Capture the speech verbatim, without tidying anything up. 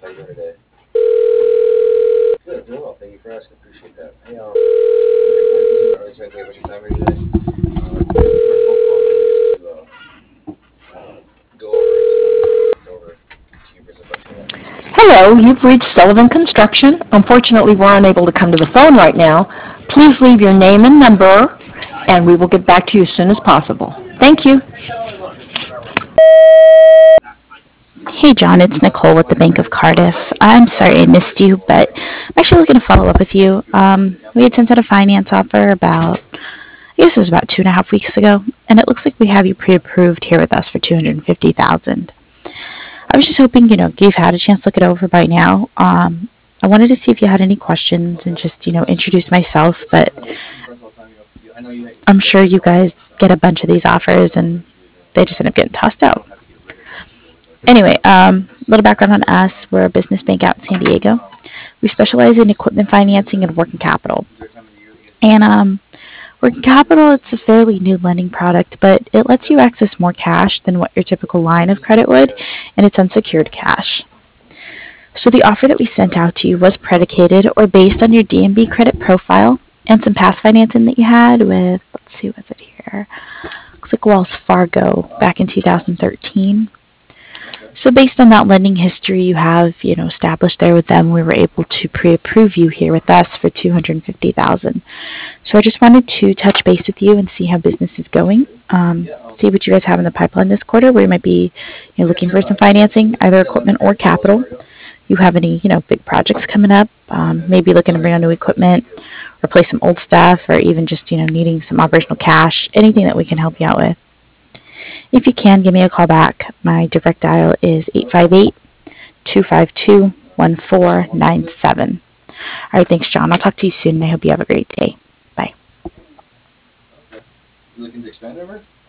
How you doing today? Good, doing well. Thank you for asking. Appreciate that. Hey, um, I'm just going to take a bunch of time here today. Uh, the reason for my phone call really is to uh, uh, go over some over to you, present a bunch of uh, specific Hello, information. you've reached Sullivan Construction. Unfortunately, we're unable to come to the phone right now. Please leave your name and number, and we will get back to you as soon as possible. Thank you. Hey John, it's Nicole with the Bank of Cardiff. I'm sorry I missed you, but I'm actually looking to follow up with you. Um, we had sent out a finance offer about, I guess it was about two and a half weeks ago, and it looks like we have you pre-approved here with us for two hundred fifty thousand dollars. I was just hoping, you know, you've had a chance to look it over by now. Um, I wanted to see if you had any questions and just, you know, introduce myself, but I'm sure you guys get a bunch of these offers and they just end up getting tossed out. Anyway, um, a little background on us. We're a business bank out in San Diego. We specialize in equipment financing and working capital. And um, working capital, it's a fairly new lending product, but it lets you access more cash than what your typical line of credit would, and it's unsecured cash. So the offer that we sent out to you was predicated or based on your D M B credit profile and some past financing that you had with, let's see, what's it here? Looks like Wells Fargo back in two thousand thirteen. So based on that lending history you have, you know, established there with them, we were able to pre-approve you here with us for two hundred fifty thousand dollars. So I just wanted to touch base with you and see how business is going. Um, see what you guys have in the pipeline this quarter, where you might be, you know, looking for some financing, either equipment or capital. You have any, you know, big projects coming up? Um, maybe looking to bring on new equipment, replace some old stuff, or even just, you know, needing some operational cash. Anything that we can help you out with. If you can, give me a call back. My direct dial is eight five eight, two five two, one four nine seven. All right, thanks, John. I'll talk to you soon, and I hope you have a great day. Bye. You looking to expand over?